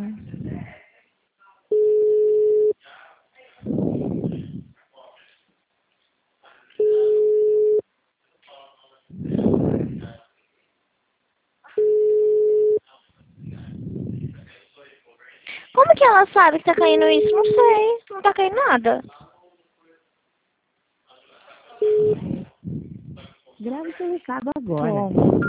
Como que ela sabe que tá caindo isso? Não sei. Não tá caindo nada. Grave seu recado agora. Bom.